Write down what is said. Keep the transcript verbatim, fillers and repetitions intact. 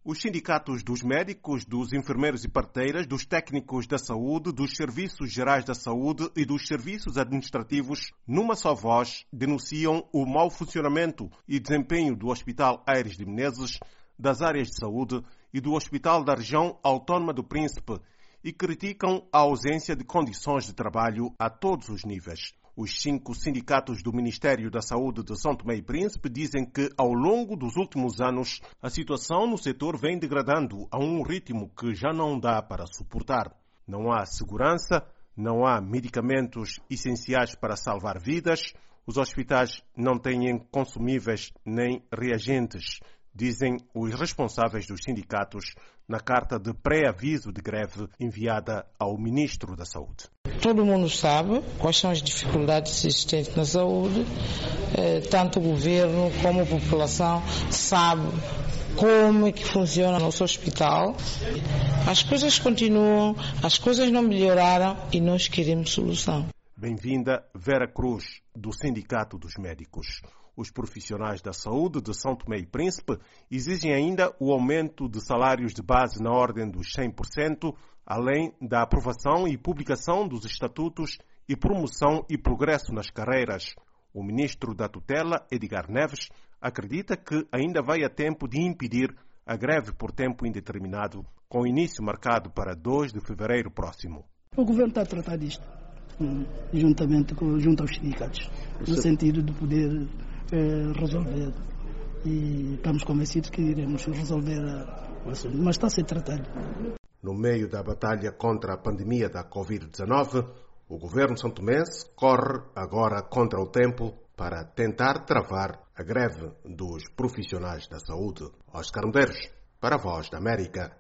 Os sindicatos dos médicos, dos enfermeiros e parteiras, dos técnicos da saúde, dos serviços gerais da saúde e dos serviços administrativos, numa só voz, denunciam o mau funcionamento e desempenho do Hospital Aires de Menezes, das áreas de saúde e do Hospital da Região Autónoma do Príncipe e criticam a ausência de condições de trabalho a todos os níveis. Os cinco sindicatos do Ministério da Saúde de São Tomé e Príncipe dizem que, ao longo dos últimos anos, a situação no setor vem degradando a um ritmo que já não dá para suportar. Não há segurança, não há medicamentos essenciais para salvar vidas, os hospitais não têm consumíveis nem reagentes, dizem os responsáveis dos sindicatos na carta de pré-aviso de greve enviada ao Ministro da Saúde. Todo mundo sabe quais são as dificuldades existentes na saúde, tanto o governo como a população sabe como é que funciona o nosso hospital. As coisas continuam, as coisas não melhoraram e nós queremos solução. Bem-vinda Vera Cruz, do Sindicato dos Médicos. Os profissionais da saúde de São Tomé e Príncipe exigem ainda o aumento de salários de base na ordem dos cem por cento, além da aprovação e publicação dos estatutos e promoção e progresso nas carreiras. O ministro da tutela, Edgar Neves, acredita que ainda vai a tempo de impedir a greve por tempo indeterminado, com início marcado para dois de fevereiro próximo. O governo está a tratar disto, juntamente com, junto aos sindicatos, no sentido de poder eh, resolver. E estamos convencidos que iremos resolver o assunto, mas está a ser tratado. No meio da batalha contra a pandemia da covid dezenove, o governo santomense corre agora contra o tempo para tentar travar a greve dos profissionais da saúde. Oscar Medeiros, para a Voz da América.